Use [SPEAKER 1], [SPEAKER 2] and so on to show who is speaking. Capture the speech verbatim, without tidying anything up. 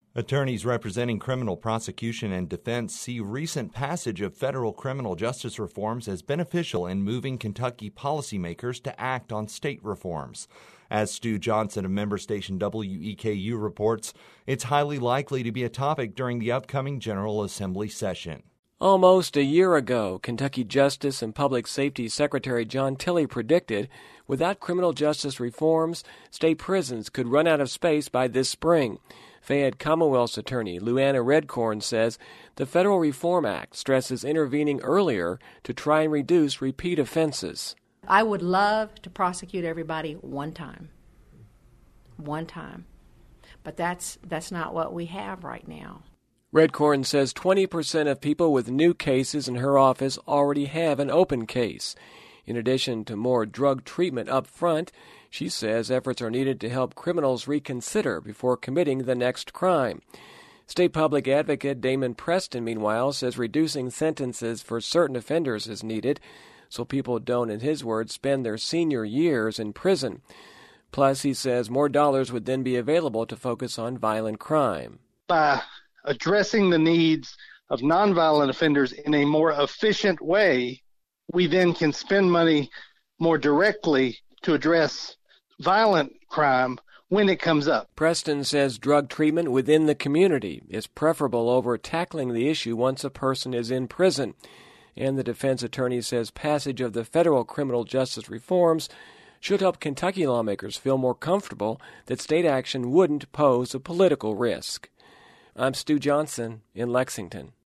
[SPEAKER 1] Attorneys representing criminal prosecution and defense see recent passage of federal criminal justice reforms as beneficial in moving Kentucky policymakers to act on state reforms. As Stu Johnson of member station W E K U reports, it's highly likely to be a topic during the upcoming General Assembly session.
[SPEAKER 2] Almost a year ago, Kentucky Justice and Public Safety Secretary John Tilley predicted without criminal justice reforms, state prisons could run out of space by this spring. Fayette Commonwealth's attorney, Luana Redcorn, says the Federal Reform Act stresses intervening earlier to try and reduce repeat offenses.
[SPEAKER 3] I would love to prosecute everybody one time. One time. But that's that's not what we have right now.
[SPEAKER 2] Redcorn says twenty percent of people with new cases in her office already have an open case. In addition to more drug treatment up front, she says efforts are needed to help criminals reconsider before committing the next crime. State Public Advocate Damon Preston, meanwhile, says reducing sentences for certain offenders is needed so people don't, in his words, spend their senior years in prison. Plus, he says more dollars would then be available to focus on violent crime.
[SPEAKER 4] By addressing the needs of nonviolent offenders in a more efficient way, we then can spend money more directly to address violent crime when it comes up.
[SPEAKER 2] Preston says drug treatment within the community is preferable over tackling the issue once a person is in prison. And the defense attorney says passage of the federal criminal justice reforms should help Kentucky lawmakers feel more comfortable that state action wouldn't pose a political risk. I'm Stu Johnson in Lexington.